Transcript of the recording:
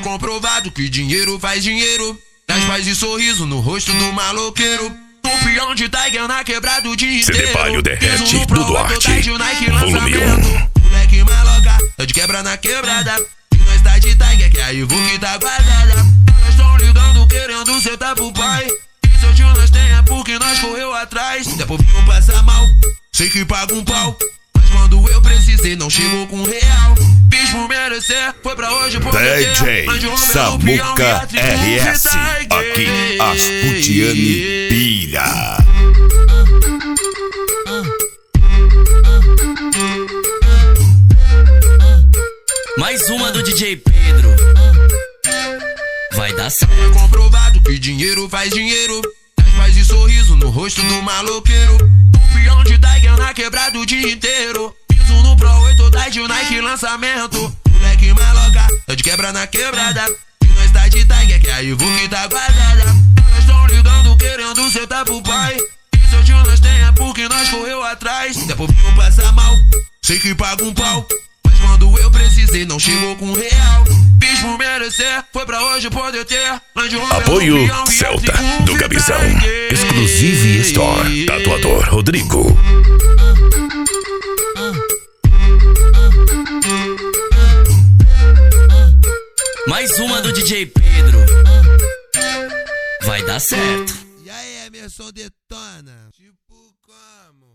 comprovado que dinheiro faz dinheiro. Traz paz e sorriso no rosto do maloqueiro. Um peão de Tiger na quebrada o dia inteiro. CD Palio derrete do Duarte. Volume 1. Moleque maloca, tá de quebra na quebrada. E nós tá de Tiger, que a Ivo que tá guardada. Nós tão ligando, querendo sentar pro pai. E se hoje nós tem é porque nós correu atrás. Depois vinho passa mal, sei que paga um pau. Mas quando eu precisei, não chegou com real. Fiz por merecer, foi pra hoje por DJ Samuca RS. Aqui as Putiane pilha. Mais uma do DJ Pedro. Vai dar certo. É comprovado que dinheiro faz dinheiro. Traz paz e sorriso no rosto do maloqueiro. Um peão de Tiger na quebrada o dia inteiro. Piso no Pro 8 da de Nike lançamento. Moleque maloca, tá de quebra na quebrada. E nós tá de Tiger, que a Ivo que tá guardada. Nós tão ligando, querendo sentar pro pai. E se hoje nós tem é porque nós correu atrás. Depois vinho passa mal, sei que paga um pau. Mas quando eu precisei, não chegou com real. Fiz por merecer, foi pra hoje poder ter. Apoio Celta do Gabizão. Exclusive Store. Tatuador Rodrigo. Mais uma do DJ Pedro. Vai dar certo. E aí, Emerson detona? Tipo como?